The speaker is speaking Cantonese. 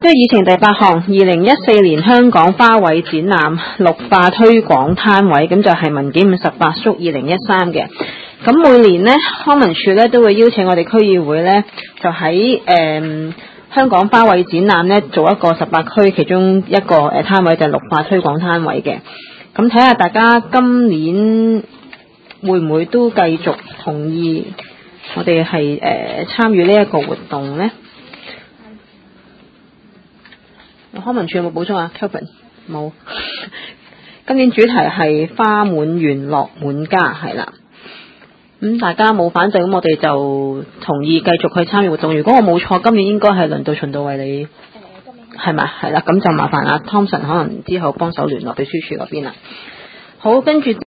跟住議程第8項，2014年香港花卉展覽綠化推廣攤位，咁就係文件58/2013嘅。咁每年呢，康文署呢都會邀請我哋區議會呢，就喺香港花卉展覽呢做一個18區其中一個攤位，就係綠化推廣攤位嘅。咁睇下大家今年會唔會都繼續同意我哋係參與呢一個活動呢？康文署有冇補充啊 Kelvin？ 冇。今年主題係花滿園樂滿家，係啦。大家冇反對，咁我哋就同意繼續去參與活動。如果我冇錯，今年應該係輪到循道衛理，係咪？係啦，咁就麻煩阿 Thompson 可能之後幫手聯絡秘書處嗰邊啦。好，跟住